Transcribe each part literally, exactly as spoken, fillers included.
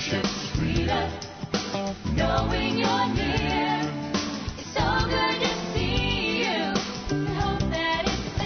worship. Freedom, knowing you're near. It's so good to see you. Hope that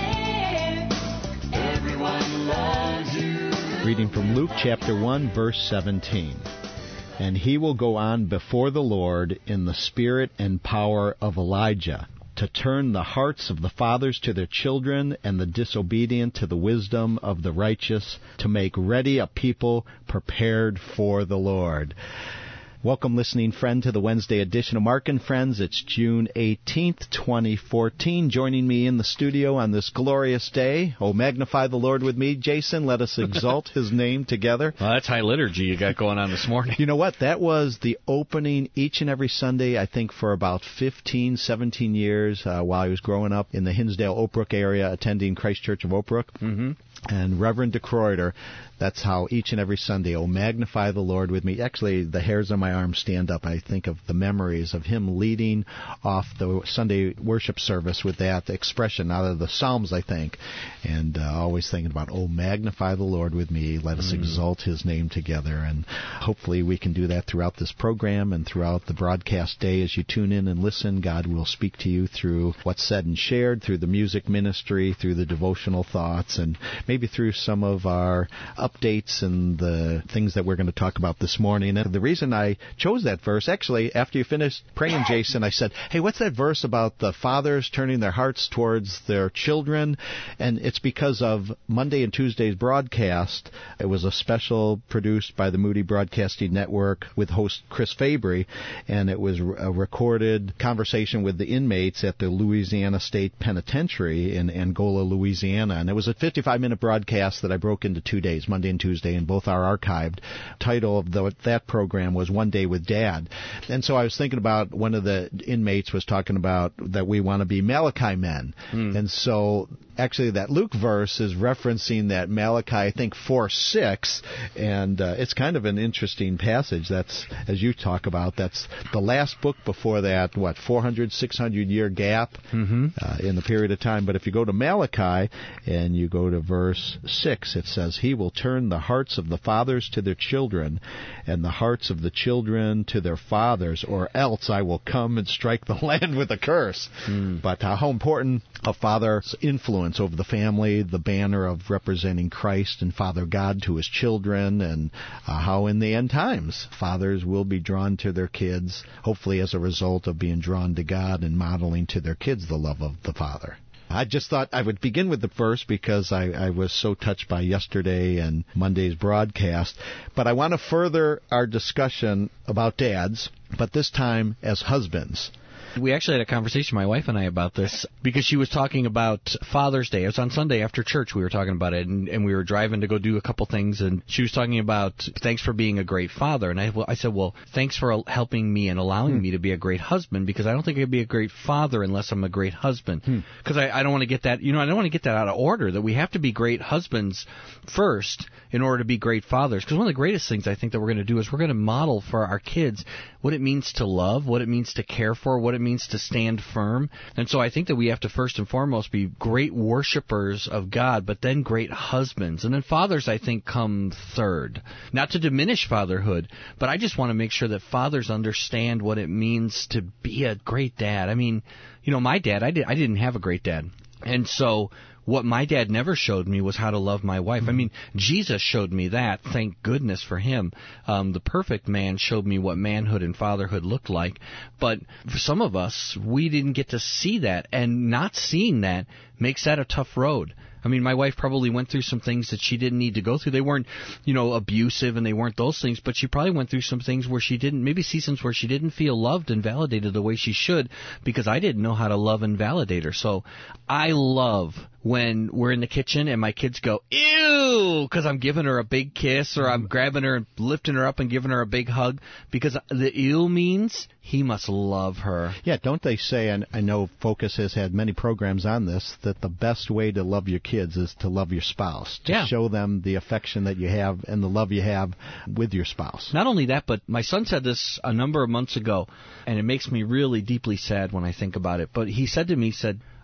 it's there. Everyone loves you. Reading from Luke chapter one, verse seventeen. And he will go on before the Lord in the spirit and power of Elijah, to turn the hearts of the fathers to their children and the disobedient to the wisdom of the righteous, to make ready a people prepared for the Lord. Welcome, listening friend, to the Wednesday edition of Mark and Friends. It's June eighteenth, twenty fourteen. Joining me in the studio on this glorious day, oh, magnify the Lord with me, Jason. Let us exalt His name together. Well, that's high liturgy you got going on this morning. You know what? That was the opening each and every Sunday, I think, for about fifteen, seventeen years uh, while I was growing up in the Hinsdale, Oak Brook area, attending Christ Church of Oak Brook. Mm-hmm. And Reverend DeCroiter, that's how each and every Sunday, oh, magnify the Lord with me. Actually, the hairs on my arm stand up. I think of the memories of him leading off the Sunday worship service with that expression out of the Psalms, I think. And uh, always thinking about, oh, magnify the Lord with me. Let us mm. exalt His name together. And hopefully we can do that throughout this program and throughout the broadcast day. As you tune in and listen, God will speak to you through what's said and shared, through the music ministry, through the devotional thoughts, and maybe through some of our updates and the things that we're going to talk about this morning. And the reason I chose that verse, actually, after you finished praying, Jason, I said, hey, what's that verse about the fathers turning their hearts towards their children? And it's because of Monday and Tuesday's broadcast. It was a special produced by the Moody Broadcasting Network with host Chris Fabry, and it was a recorded conversation with the inmates at the Louisiana State Penitentiary in Angola, Louisiana. And it was a fifty-five minute broadcast that I broke into two days, Monday and Tuesday, and both are archived. Title of the, that program was One Day with Dad. And so I was thinking about, one of the inmates was talking about that we want to be Malachi men. Mm. And so actually that Luke verse is referencing that Malachi, I think, four six, and uh, it's kind of an interesting passage. That's, as you talk about, that's the last book before that, what, four hundred, six hundred year gap mm-hmm. uh, in the period of time. But if you go to Malachi and you go to verse six, it says, He will turn the hearts of the fathers to their children and the hearts of the children to their fathers, or else I will come and strike the land with a curse. Mm. But uh, how important a father's influence over the family, the banner of representing Christ and Father God to His children, and uh, how in the end times fathers will be drawn to their kids, hopefully as a result of being drawn to God and modeling to their kids the love of the Father. I just thought I would begin with the verse because I, I was so touched by yesterday and Monday's broadcast. But I want to further our discussion about dads, but this time as husbands. We actually had a conversation, my wife and I, about this, because she was talking about Father's Day. It was on Sunday after church we were talking about it, and, and we were driving to go do a couple things, and she was talking about, thanks for being a great father. And I, well, I said, well, thanks for helping me and allowing hmm. me to be a great husband, because I don't think I could be a great father unless I'm a great husband. Because hmm. I, I don't want to get that, you know, I don't want to get that out of order, that we have to be great husbands first in order to be great fathers. Because one of the greatest things I think that we're going to do is we're going to model for our kids what it means to love, what it means to care for, what it means to stand firm. And so I think that we have to first and foremost be great worshipers of God, but then great husbands. And then fathers, I think, come third. Not to diminish fatherhood, but I just want to make sure that fathers understand what it means to be a great dad. I mean, you know, my dad, I, did, I didn't have a great dad. And so what my dad never showed me was how to love my wife. I mean, Jesus showed me that. Thank goodness for Him. Um, the perfect man showed me what manhood and fatherhood looked like. But for some of us, we didn't get to see that. And not seeing that makes that a tough road. I mean, my wife probably went through some things that she didn't need to go through. They weren't, you know, abusive, and they weren't those things, but she probably went through some things where she didn't, maybe seasons where she didn't feel loved and validated the way she should, because I didn't know how to love and validate her. So I love when we're in the kitchen and my kids go, ew, because I'm giving her a big kiss, or I'm grabbing her and lifting her up and giving her a big hug, because the ew means he must love her. Yeah, don't they say, and I know Focus has had many programs on this, that the best way to love your kids is to love your spouse, to yeah. show them the affection that you have and the love you have with your spouse. Not only that, but my son said this a number of months ago, and it makes me really deeply sad when I think about it, but he said to me, he said,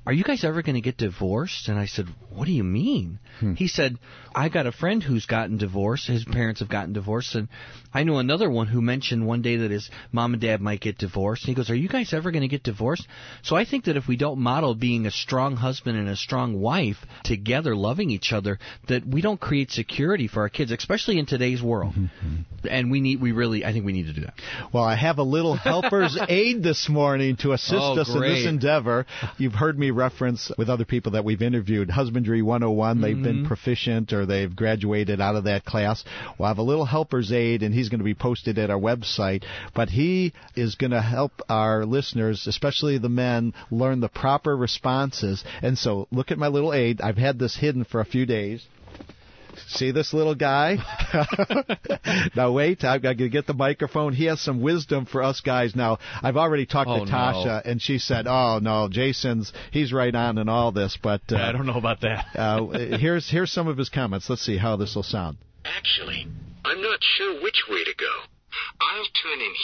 are you guys ever going to get divorced? And I said, what do you mean? Hmm. He said, I got a friend who's gotten divorced. His parents have gotten divorced. And I know another one who mentioned one day that his mom and dad might get divorced. And he goes, are you guys ever going to get divorced? So I think that if we don't model being a strong husband and a strong wife together, loving each other, that we don't create security for our kids, especially in today's world. Mm-hmm. And we need, we really, I think we need to do that. Well, I have a little helper's aid this morning to assist oh, us great. in this endeavor. You've heard me reference with other people that we've interviewed, Husbandry one oh one. They've mm-hmm. been proficient or they've graduated out of that class. Well, I have a little helper's aid, and he's going to be posted at our website. But he is going to help our listeners, especially the men, learn the proper responses. And so look at my little aid. I've had this hidden for a few days. See this little guy? Now, wait, I've got to get the microphone. He has some wisdom for us guys. Now, I've already talked oh, to Tasha, no. and she said, oh, no, Jason's, he's right on in all this. But uh, I don't know about that. uh, here's, here's some of his comments. Let's see how this will sound. Actually, I'm not sure which way to go. I'll turn in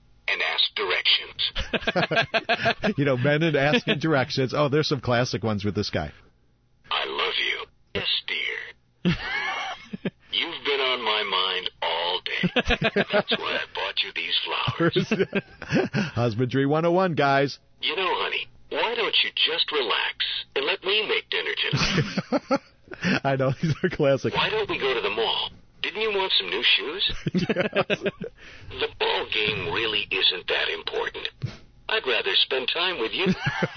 here and ask directions. You know, men and asking directions. Oh, there's some classic ones with this guy. I love you. Yes, dear. You've been on my mind all day. That's why I bought you these flowers. Husbandry one oh one, guys. You know, honey, why don't you just relax and let me make dinner tonight? I know, these are classic. Why don't we go to the mall? Didn't you want some new shoes? Yes. The ball game really isn't that important. I'd rather spend time with you.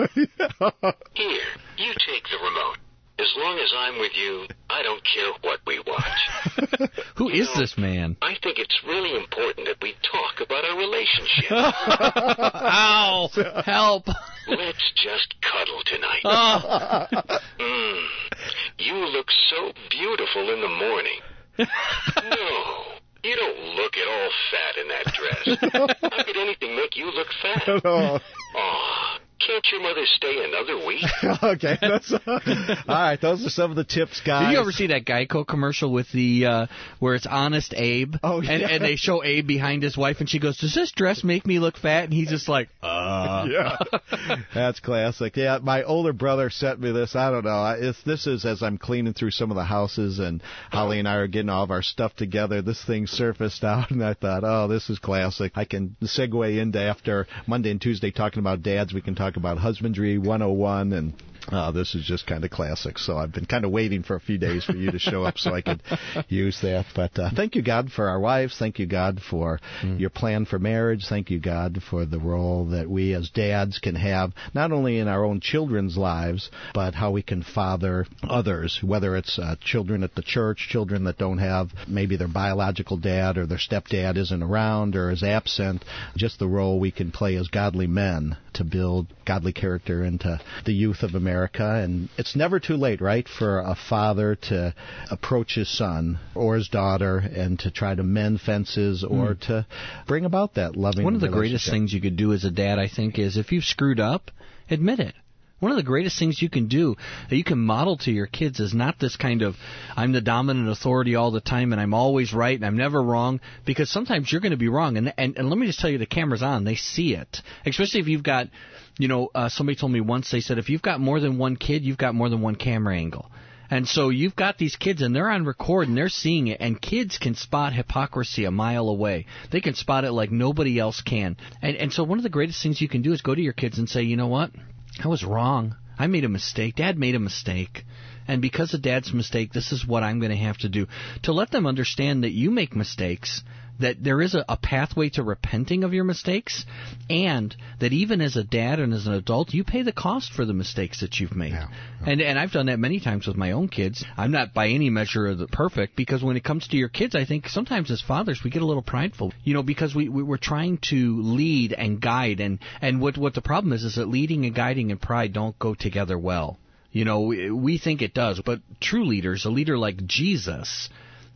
Here, you take the remote. As long as I'm with you, I don't care what we watch. Who you is know, this man? I think it's really important that we talk about our relationship. Ow! Help! Let's just cuddle tonight. Oh. Mm, you look so beautiful in the morning. No, you don't look at all fat in that dress. How could anything make you look fat? No. Oh, can't your mother stay another week? Okay, that's uh, all right. Those are some of the tips, guys. Did you ever see that Geico commercial with the uh, where it's Honest Abe? Oh, yeah. And, and they show Abe behind his wife, and she goes, "Does this dress make me look fat?" And he's just like, "Uh." Yeah, that's classic. Yeah, my older brother sent me this. I don't know. It's, this is as I'm cleaning through some of the houses, and Holly and I are getting all of our stuff together. This thing surfaced out, and I thought, oh, this is classic. I can segue into after Monday and Tuesday talking about dads. We can talk about Husbandry one oh one, and uh, this is just kind of classic. So I've been kind of waiting for a few days for you to show up so I could use that. But uh, thank you, God, for our wives. Thank you, God, for mm. your plan for marriage. Thank you, God, for the role that we as dads can have, not only in our own children's lives, but how we can father others, whether it's uh, children at the church, children that don't have maybe their biological dad or their stepdad isn't around or is absent, just the role we can play as godly men to build godly character into the youth of America. And it's never too late, right, for a father to approach his son or his daughter and to try to mend fences or mm. to bring about that loving One of the greatest things you could do as a dad, I think, is if you've screwed up, admit it. One of the greatest things you can do that you can model to your kids is not this kind of, I'm the dominant authority all the time and I'm always right and I'm never wrong, because sometimes you're going to be wrong. And, and, and let me just tell you, the camera's on. They see it. Especially if you've got, you know, uh, somebody told me once, they said, if you've got more than one kid, you've got more than one camera angle. And so you've got these kids, and they're on record, and they're seeing it, and kids can spot hypocrisy a mile away. They can spot it like nobody else can. And, and so one of the greatest things you can do is go to your kids and say, you know what? I was wrong. I made a mistake. Dad made a mistake. And because of Dad's mistake, this is what I'm going to have to do. To let them understand that you make mistakes, that there is a, a pathway to repenting of your mistakes, and that even as a dad and as an adult, you pay the cost for the mistakes that you've made. Yeah, yeah. And and I've done that many times with my own kids. I'm not by any measure of the perfect, because when it comes to your kids, I think sometimes as fathers we get a little prideful, you know, because we, we we're trying to lead and guide, and and what what the problem is is that leading and guiding and pride don't go together well. You know, we, we think it does, but true leaders, a leader like Jesus,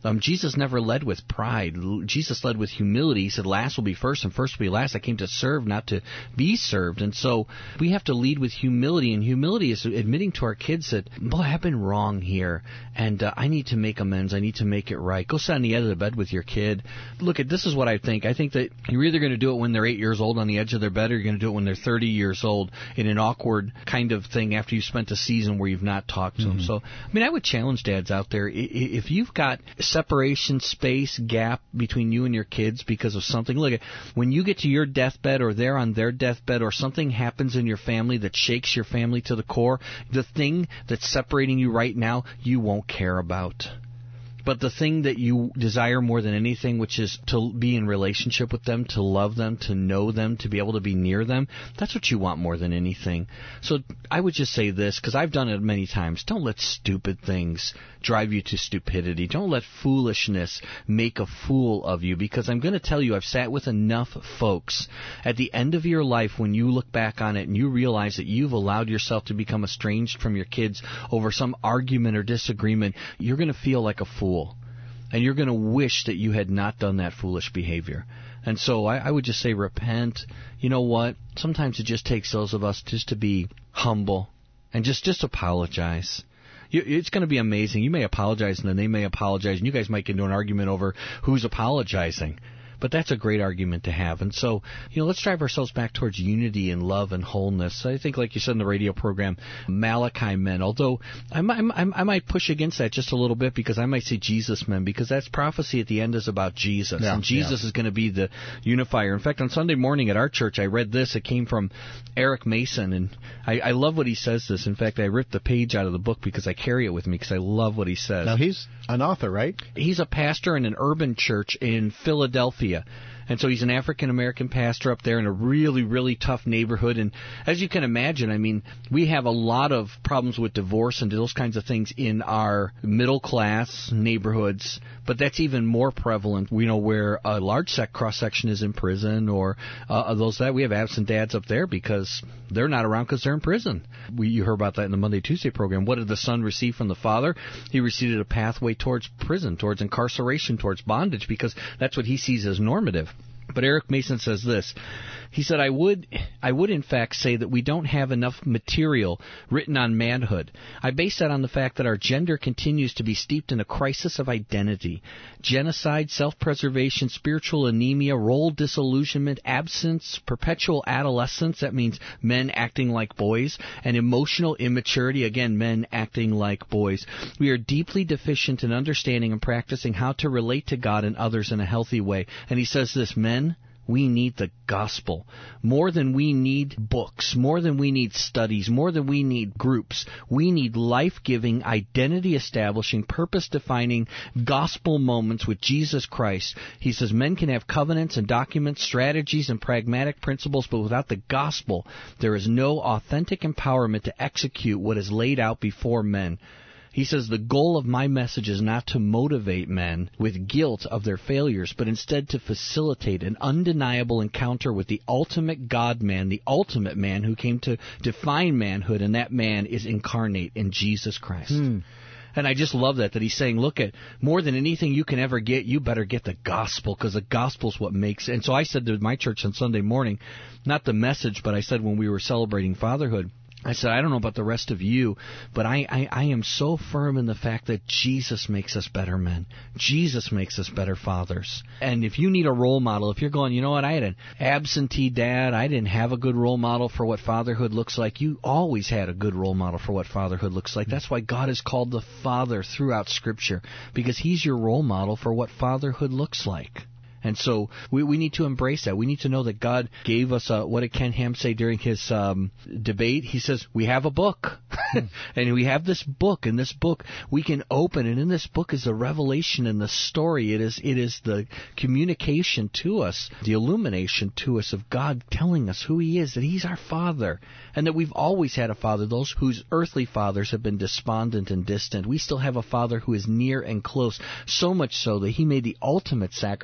Um, Jesus never led with pride. L- Jesus led with humility. He said, last will be first and first will be last. I came to serve, not to be served. And so we have to lead with humility. And humility is admitting to our kids that, boy, I've been wrong here. And uh, I need to make amends. I need to make it right. Go sit on the edge of the bed with your kid. Look, at this is what I think. I think that you're either going to do it when they're eight years old on the edge of their bed, or you're going to do it when they're thirty years old in an awkward kind of thing after you've spent a season where you've not talked to mm-hmm. them. So, I mean, I would challenge dads out there. If you've got separation, space, gap between you and your kids because of something, look, when you get to your deathbed or they're on their deathbed or something happens in your family that shakes your family to the core, the thing that's separating you right now, you won't care about. But the thing that you desire more than anything, which is to be in relationship with them, to love them, to know them, to be able to be near them, that's what you want more than anything. So I would just say this, because I've done it many times. Don't let stupid things drive you to stupidity. Don't let foolishness make a fool of you, because I'm going to tell you, I've sat with enough folks at the end of your life when you look back on it and you realize that you've allowed yourself to become estranged from your kids over some argument or disagreement, you're going to feel like a fool. And you're going to wish that you had not done that foolish behavior. And so I, I would just say repent. You know what? Sometimes it just takes those of us just to be humble and just, just apologize. You, it's going to be amazing. You may apologize and then they may apologize, and you guys might get into an argument over who's apologizing. But that's a great argument to have. And so, you know, let's drive ourselves back towards unity and love and wholeness. I think, like you said in the radio program, Malachi men, although I might, I might push against that just a little bit, because I might say Jesus men, because that's prophecy at the end is about Jesus. Yeah, and Jesus yeah. is going to be the unifier. In fact, on Sunday morning at our church, I read this. It came from Eric Mason, and I, I love what he says this. In fact, I ripped the page out of the book because I carry it with me because I love what he says. Now, he's an author, right? He's a pastor in an urban church in Philadelphia. And so he's an African-American pastor up there in a really, really tough neighborhood. And as you can imagine, I mean, we have a lot of problems with divorce and those kinds of things in our middle-class neighborhoods. But that's even more prevalent, you know, where a large sec cross-section is in prison, or uh, those that we have absent dads up there because they're not around because they're in prison. We, you heard about that in the Monday, Tuesday program. What did the son receive from the father? He received a pathway towards prison, towards incarceration, towards bondage, because that's what he sees as normative. But Eric Mason says this. He said, I would, I would in fact say that we don't have enough material written on manhood. I base that on the fact that our gender continues to be steeped in a crisis of identity. Genocide, self-preservation, spiritual anemia, role disillusionment, absence, perpetual adolescence, that means men acting like boys, and emotional immaturity, again, men acting like boys. We are deeply deficient in understanding and practicing how to relate to God and others in a healthy way. And he says this, men, we need the gospel more than we need books, more than we need studies, more than we need groups. We need life-giving, identity-establishing, purpose-defining gospel moments with Jesus Christ. He says men can have covenants and documents, strategies and pragmatic principles, but without the gospel, there is no authentic empowerment to execute what is laid out before men. He says, the goal of my message is not to motivate men with guilt of their failures, but instead to facilitate an undeniable encounter with the ultimate God-man, the ultimate man who came to define manhood, and that man is incarnate in Jesus Christ. Hmm. And I just love that, that he's saying, look, at more than anything you can ever get, you better get the gospel, because the gospel's what makes it. And so I said to my church on Sunday morning, not the message, but I said when we were celebrating fatherhood, I said, I don't know about the rest of you, but I, I, I am so firm in the fact that Jesus makes us better men. Jesus makes us better fathers. And if you need a role model, if you're going, you know what, I had an absentee dad, I didn't have a good role model for what fatherhood looks like, you always had a good role model for what fatherhood looks like. That's why God is called the Father throughout Scripture, because He's your role model for what fatherhood looks like. And so we, we need to embrace that. We need to know that God gave us, a, what did Ken Ham say during his um, debate? He says, we have a book. And we have this book, and this book we can open, and in this book is the revelation and the story. It is it is the communication to us, the illumination to us of God telling us who He is, that He's our Father, and that we've always had a Father. Those whose earthly fathers have been despondent and distant, we still have a Father who is near and close, so much so that He made the ultimate sacrifice. Those of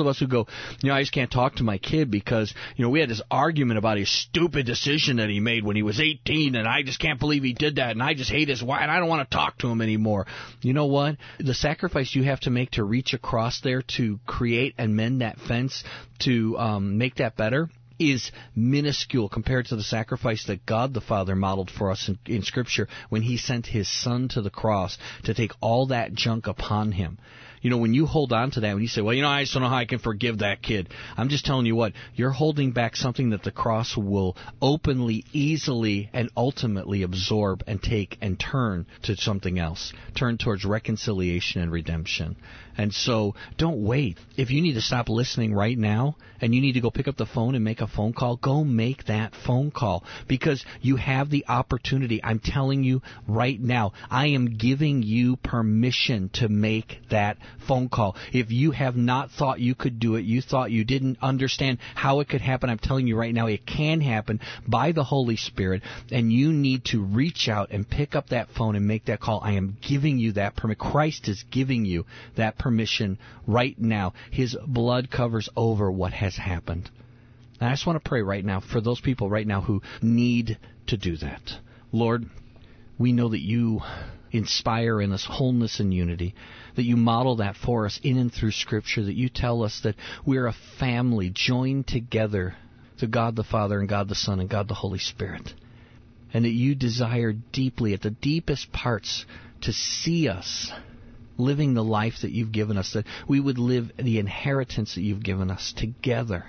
of us who go, you know, I just can't talk to my kid because, you know, we had this argument about his stupid decision that he made when he was eighteen, and I just can't believe he did that, and I just hate his wife, and I don't want to talk to him anymore. You know what? The sacrifice you have to make to reach across there to create and mend that fence, to um, make that better, is minuscule compared to the sacrifice that God the Father modeled for us in, in Scripture when He sent His Son to the cross to take all that junk upon Him. You know, when you hold on to that, when you say, well, you know, I just don't know how I can forgive that kid, I'm just telling you what, you're holding back something that the cross will openly, easily, and ultimately absorb and take and turn to something else, turn towards reconciliation and redemption. And so don't wait. If you need to stop listening right now and you need to go pick up the phone and make a phone call, go make that phone call because you have the opportunity. I'm telling you right now, I am giving you permission to make that phone call. If you have not thought you could do it, you thought you didn't understand how it could happen, I'm telling you right now, it can happen by the Holy Spirit, and you need to reach out and pick up that phone and make that call. I am giving you that permission. Christ is giving you that permission. Permission right now. His blood covers over what has happened. And I just want to pray right now for those people right now who need to do that. Lord, we know that you inspire in us wholeness and unity, that you model that for us in and through Scripture, that you tell us that we're a family joined together to God the Father and God the Son and God the Holy Spirit, and that you desire deeply at the deepest parts to see us living the life that you've given us, that we would live the inheritance that you've given us together.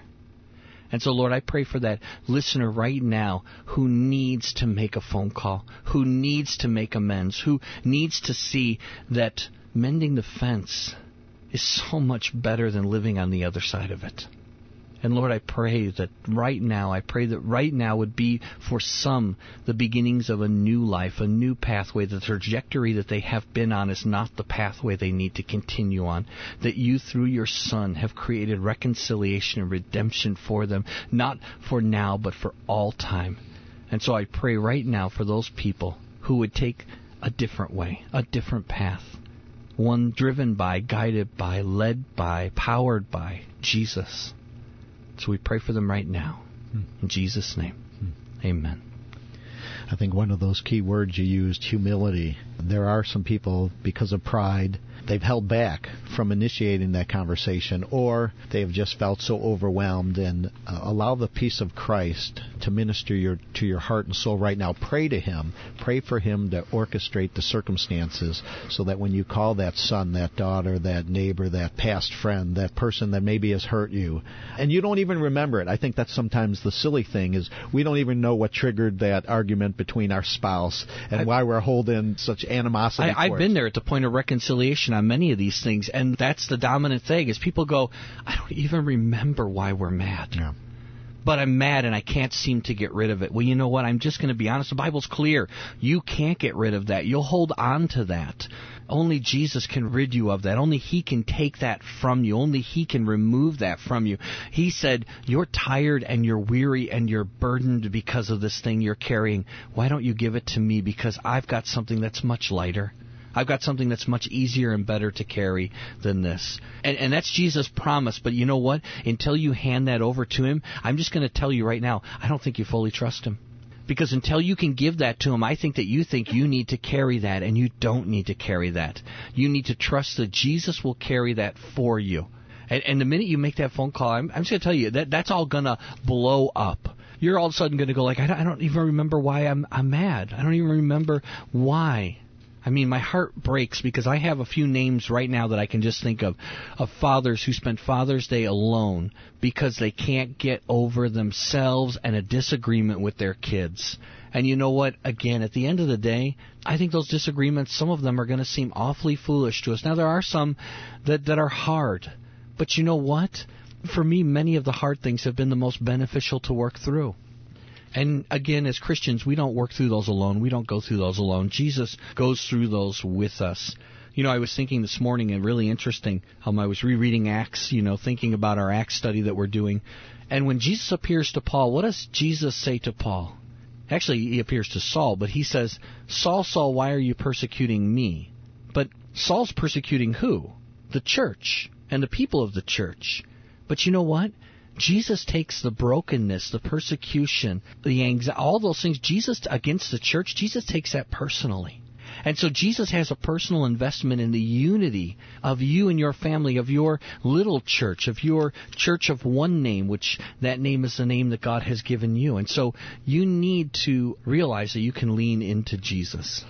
And so, Lord, I pray for that listener right now who needs to make a phone call, who needs to make amends, who needs to see that mending the fence is so much better than living on the other side of it. And Lord, I pray that right now, I pray that right now would be for some the beginnings of a new life, a new pathway. The trajectory that they have been on is not the pathway they need to continue on. That you, through your Son, have created reconciliation and redemption for them, not for now, but for all time. And so I pray right now for those people who would take a different way, a different path, one driven by, guided by, led by, powered by Jesus. So we pray for them right now. In Jesus' name, amen. I think one of those key words you used, humility. There are some people, because of pride, they've held back from initiating that conversation, or they've just felt so overwhelmed. And uh, allow the peace of Christ to minister your, to your heart and soul right now. Pray to Him. Pray for Him to orchestrate the circumstances so that when you call that son, that daughter, that neighbor, that past friend, that person that maybe has hurt you, and you don't even remember it. I think that's sometimes the silly thing, is we don't even know what triggered that argument between our spouse and I, why we're holding such animosity. I, I've been there at the point of reconciliation on many of these things, and that's the dominant thing, is people go, I don't even remember why we're mad. Yeah. But I'm mad and I can't seem to get rid of it. Well, you know what? I'm just going to be honest. The Bible's clear. You can't get rid of that. You'll hold on to that. Only Jesus can rid you of that. Only He can take that from you. Only He can remove that from you. He said, you're tired and you're weary and you're burdened because of this thing you're carrying. Why don't you give it to me? Because I've got something that's much lighter. I've got something that's much easier and better to carry than this. And, and that's Jesus' promise. But you know what? Until you hand that over to Him, I'm just going to tell you right now, I don't think you fully trust Him. Because until you can give that to Him, I think that you think you need to carry that, and you don't need to carry that. You need to trust that Jesus will carry that for you. And, and the minute you make that phone call, I'm, I'm just going to tell you, that that's all going to blow up. You're all of a sudden going to go like, I don't, I don't even remember why I'm, I'm mad. I don't even remember why. I mean, my heart breaks because I have a few names right now that I can just think of, of fathers who spent Father's Day alone because they can't get over themselves and a disagreement with their kids. And you know what? Again, at the end of the day, I think those disagreements, some of them are going to seem awfully foolish to us. Now, there are some that, that are hard. But you know what? For me, many of the hard things have been the most beneficial to work through. And again, as Christians, we don't work through those alone. We don't go through those alone. Jesus goes through those with us. You know, I was thinking this morning, and really interesting, um, I was rereading Acts, you know, thinking about our Acts study that we're doing. And when Jesus appears to Paul, what does Jesus say to Paul? Actually, He appears to Saul, but He says, Saul, Saul, why are you persecuting me? But Saul's persecuting who? The church and the people of the church. But you know what? Jesus takes the brokenness, the persecution, the anxiety, all those things, Jesus against the church, Jesus takes that personally. And so Jesus has a personal investment in the unity of you and your family, of your little church, of your church of one name, which that name is the name that God has given you. And so you need to realize that you can lean into Jesus.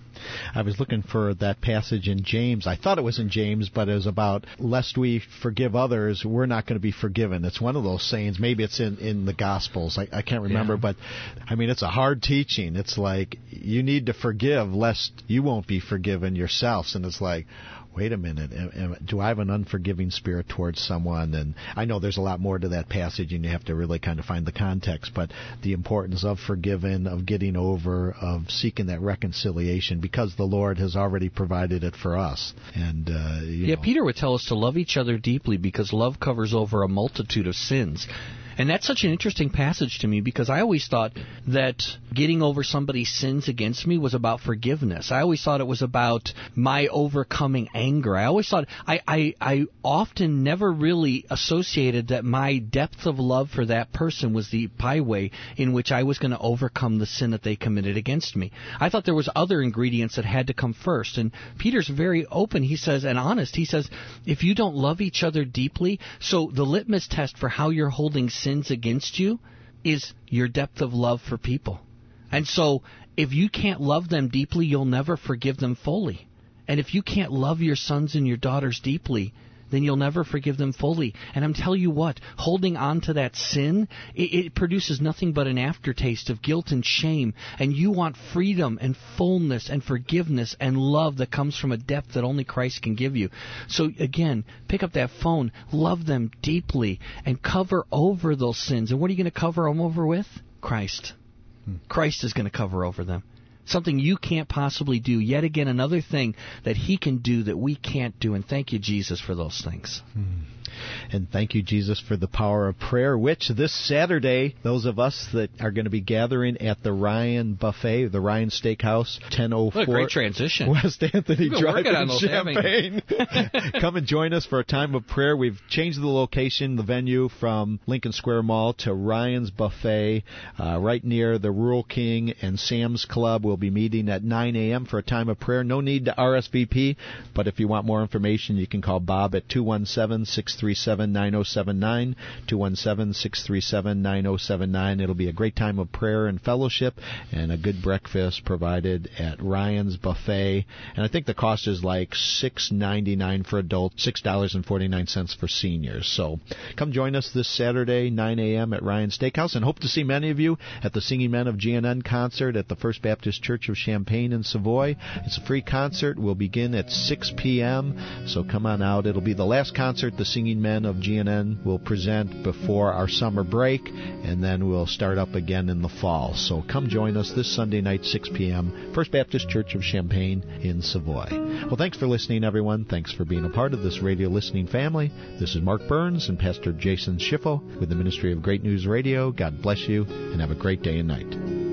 I was looking for that passage in James. I thought it was in James, but it was about, lest we forgive others, we're not going to be forgiven. It's one of those sayings. Maybe it's in, in the Gospels. I, I can't remember, yeah. But, I mean, it's a hard teaching. It's like, you need to forgive lest you won't be forgiven yourselves. And it's like, wait a minute, am, am, do I have an unforgiving spirit towards someone? And I know there's a lot more to that passage, and you have to really kind of find the context, but the importance of forgiving, of getting over, of seeking that reconciliation, because the Lord has already provided it for us. And uh, you Yeah, know. Peter would tell us to love each other deeply because love covers over a multitude of sins. And that's such an interesting passage to me because I always thought that getting over somebody's sins against me was about forgiveness. I always thought it was about my overcoming anger. I always thought, I, I, I often never really associated that my depth of love for that person was the byway in which I was going to overcome the sin that they committed against me. I thought there was other ingredients that had to come first. And Peter's very open, he says, and honest. He says, if you don't love each other deeply, so the litmus test for how you're holding sins against you is your depth of love for people. And so if you can't love them deeply, you'll never forgive them fully. And if you can't love your sons and your daughters deeply, then you'll never forgive them fully. And I'm telling you what, holding on to that sin, it, it produces nothing but an aftertaste of guilt and shame. And you want freedom and fullness and forgiveness and love that comes from a depth that only Christ can give you. So again, pick up that phone, love them deeply, and cover over those sins. And what are you going to cover them over with? Christ. Hmm. Christ is going to cover over them. Something you can't possibly do. Yet again, another thing that He can do that we can't do. And thank you, Jesus, for those things. Hmm. And thank you, Jesus, for the power of prayer, which this Saturday, those of us that are going to be gathering at the Ryan Buffet, the Ryan Steakhouse, ten oh four What a great transition. West Anthony We've Drive on in those, Champaign. Come and join us for a time of prayer. We've changed the location, the venue, from Lincoln Square Mall to Ryan's Buffet, uh, right near the Rural King and Sam's Club. We'll be meeting at nine a.m. for a time of prayer. No need to R S V P, but if you want more information, you can call Bob at two one seven, six three seven, nine oh seven nine, two one seven, six three seven, nine oh seven nine. It'll be a great time of prayer and fellowship and a good breakfast provided at Ryan's Buffet. And I think the cost is like six dollars and ninety-nine cents for adults, six dollars and forty-nine cents for seniors. So come join us this Saturday, nine a.m. at Ryan's Steakhouse, and hope to see many of you at the Singing Men of G N N concert at the First Baptist Church of Champaign in Savoy. It's a free concert. We'll begin at six p.m., so come on out. It'll be the last concert the Singing Men of G N N will present before our summer break, and then we'll start up again in the fall. So come join us this Sunday night, six p.m., First Baptist Church of Champaign in Savoy. Well, thanks for listening, everyone. Thanks for being a part of this radio listening family. This is Mark Burns and Pastor Jason Schiffel with the Ministry of Great News Radio. God bless you, and have a great day and night.